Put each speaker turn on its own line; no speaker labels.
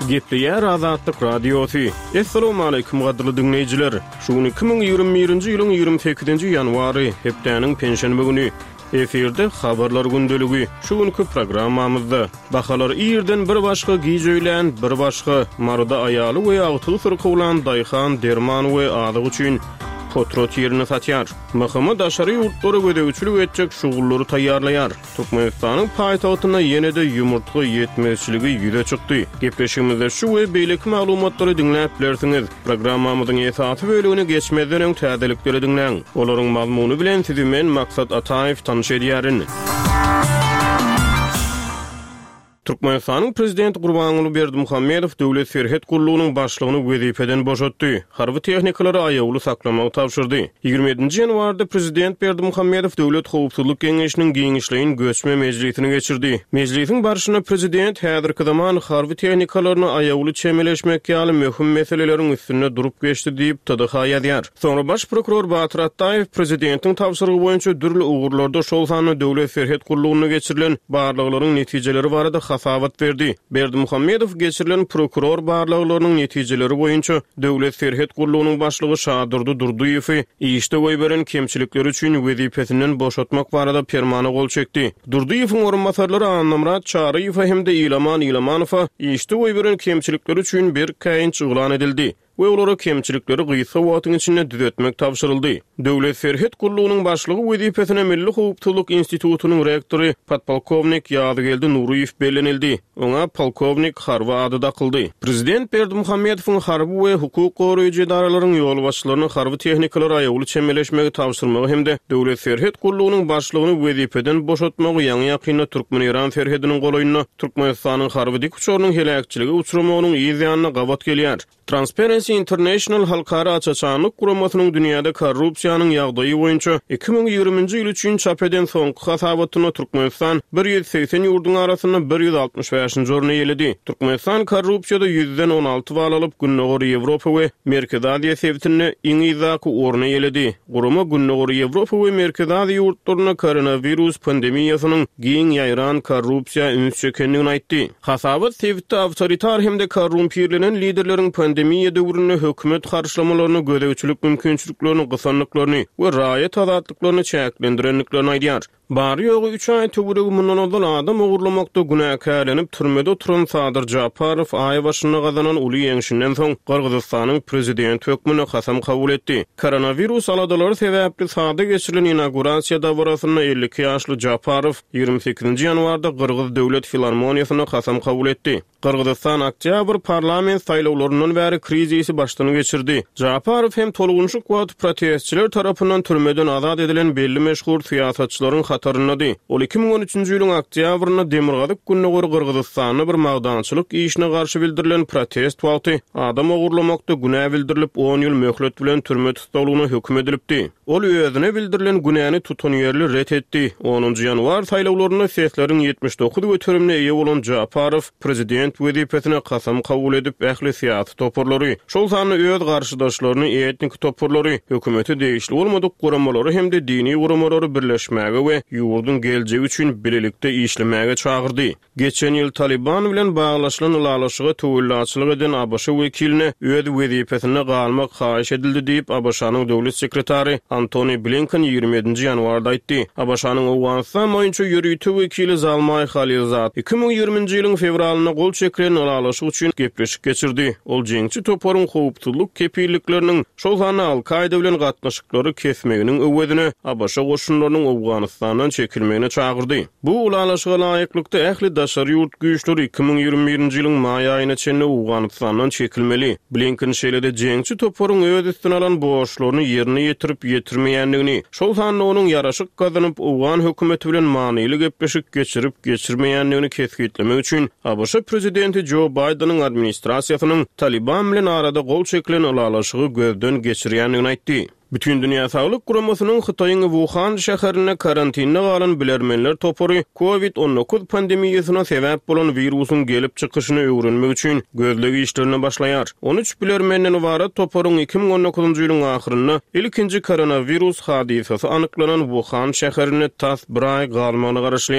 Gepleýär Azatlyk Radiosu. Assalamu alaykum gadyrly dinleýijiler. Şuny 2021-nji ýylyň 28-nji ýanwary hepdeniň penşenbe güni eferde habarlar gündöligi. Şuňky programmamyzda bahalar ýerden bir başga giýjöýlen, bir başga maruda aýaly we agty syrkylan Daýhan Dermanowy adyg üçin Potrot yerini satýar. Mahmud aşary ýurtlary gödäwçilik etjek şugullary taýýarlaýar. Türkmenistanyň paýtagtyna ýene-de ýumurtga ýetmezçiligi ýüze çykdy. Gepleşigimizde şu we beýleki maglumatlary dinläp bilersiňiz. Programmamyzyň esaty bölügini geçmeden öň täzelikleri dinläň. Olaryň mazmuny bilen sizi men Maksat Ataýew tanış edýärin. Türkmenistanyň prezidenti Gurbanuly Berdimuhammedow Döwlet Ferhet Gurulunyň başlygyny wezipeden boşatdy. Harby tehnikalary aýawly saklamagy tapşyrdy. 27-nji ýanwarda prezident Berdimuhammedow Döwlet Howpsuzlyk Geňeşiniň giňişleýin göçme mejlisini geçirdi. Mejlisiň barşyna prezident häzirki zaman harby tehnikalaryny aýawly çemeleşmek ýaly möhüm meseleleriň üstünde durup geçdi diýip TDH ýazýar. Soňra baş prokuror Batyr Ataýew prezidentiň tapşyrygy boýunça dürli ugurlarda şol sany Döwlet Ferhet Gurulunyna geçirilen barlyklaryň netijeleri barada hasabat berdi. Berdimuhammedow geçirilen prokuror barlyklarynyň netijeleri boýunça Döwlet Ferhet Gurulunyň başlygy Şadyrdy Durduýew işde goýberen kemçilikler üçin wezipesinden boşatmak barada permana gol çekdi. Durduýewiň orunmasarlary Annamrat Çaryýew hemde İlaman İlamanow işde goýberen kemçilikler üçin bir käýinç uglan edildi. We olara kemçilikleri gysga wagtyň içinde düzeltmek tapşyryldy. Döwlet Ferhet Gurulunyň başlygy wezipesine Milli Howpsuzlyk Institutunyň rektory podpolkownik Ýadygeldi Nuruýew bellenildi. Oňa polkownik harby ady dakyldy. Prezident Berdimuhammedowyň harby we hukuk goraýjy edaralaryň ýol başçylaryny harby tehnikalary aýawly çemeleşmegi tapşyrmagy hemde Döwlet Ferhet Gurulunyň başlygyny wezipeden boşatmagy ýaňy ýakynda Türkmen-Iran ferhediniň golaýyna Türkmenistanyň harby dik uçurynyň helakçyligi uçurmagynyň ýyzyanyna gabat gelýär. Transparency International halkara açaçanlyk guramasynyň dünýäde korrupsiýanyň ýagdaýy boýunça 2020-nji ýyl üçin çap eden soňky hasabatyna Türkmenistan 180 ýurdun arasyna 165-nji orny ýeledi. Türkmenistan korrupsiýada 100-den 16 bal alyp Günnägori Ýewropa we Merkez Aziýa sebitinde iň ýyzaky orny ýeledi. Gurama Günnägori Ýewropa we Merkez Aziýa ýurtlaryna koronavirus pandemiýasynyň giň ýaýran korrupsiýa üns çekendigini aýtdy. Hasabat sebitde awtoritar hemde korrumpirlenen liderleriň pandemiýa döwründe hökümet garşylamalarını gödäwçilik mümkinçiliklerini gysanlyklaryny we raýat azatlyklaryny çäklendirenliklerini aýdýar. Bary ýogy 3 aý töweregi mundan oldun adam ogurlamakda günäkärlenip türmede oturan Sadyr Japarow aý başyna gazanan uly ýeňişinden soň Kyrgyzstanyň prezident hökmüne hasam kabul etdi. Koronavirus aladalary sebäpli sada geçirilen inaugurasiýa dawrasyna 52 ýaşly Japarow 28-nji ýanwarda Kyrgyz Döwlet Filarmoniýasyna hasam kabul etdi. Kyrgyzstan oktyabr parlament saýlawlaryndan bäri krizisi başlany geçirdi. Japarow hem tolugunçyk wagt protestçiler tarapyndan türmeden azat edilen belli meşhur siýasatçylaryň hataryndy. Ol 2013-nji ýylyň oktýabryna Demirgazyk Günnägori Kyrgyzstanyny bir magdançylyk işine garşy bildirilen protest wagty adam ogurlamakda günä bildirilip 10 ýyl möhlet bilen türme tutulmagyna hökm edilipdi. Ol özüne bildirilen günäni tutan ýerli ret etdi. 10-njy ýanwar saýlawlaryna sesleriň 79 götürümine eýe bolan Japarow prezident wezipesine hasam kabul edip ähli siýasat toparlary, şol sany öz garşydaşlaryny etnik toparlary, hökümeti değişli bolmadyk guramalary hemde dini guramalary birleşmäge we ýurdun geljegi üçin birlikde işlemäge çagyrdy. Geçen ýyl Taliban bilen baglaşylan ulalaşyga töwelläçilik eden ABŞ wekiline öz wezipesine galmak haýyş edildi diýip ABŞ-nyň döwlet sekretary Antony Blinken 27-nji ýanwarda aýtdy. ABŞ-nyň Awganistan boýunça ýürüýtü wekili Zalmay Khalilzad 2020-nji ýylyň fevralyna gol çekilen ulalaşyk üçin gepleşik geçirdi. Ol jeňçi toparyň howpsuzlyk kepillikleriniň şol sany Al-Qaida bilen gatnaşyklary kesmeginiň öwedine ABŞ goşunlarynyň Awganistandan çekilmegine çagyrdy. Bu ulalaşyga laýyklykda ähli daşary ýurt güýçleri 2021-nji ýylyň maý aýyna çenli Awganistandan çekilmeli. Blinken şeýlede jeňçi toparyň öz üstüne alan borçlaryny ýerine ýetirip ýetirmeýändigini, şol sany onuň ýaraşyk gazanyp Awgan hökümeti bilen manyly gepleşik geçirip geçirmeýändigini kesgitlemek üçin ABŞ prezidenti Joe Biden'ın administrasiýasynyň Taliban bilen arada gol çekilen ulalaşygy gözden geçirýändigini aýtdy. Bütün Dünya Sağlık Kuramasynyň Hytaýyň Wuhan şäherine karantinne galan bilermenler topary COVID-19 pandemiýasyna sebäp bolan virusyň gelip çykyşyny öwrenmek üçin gözlegi işlerini başlaýar. 13 bilermenden ibaret toparyň 2019-njy ýylyň ahyrynda ilkinji koronavirus hadisesi anyklanan Wuhan şäherine tas bir aý galmagyny garaşlaýar.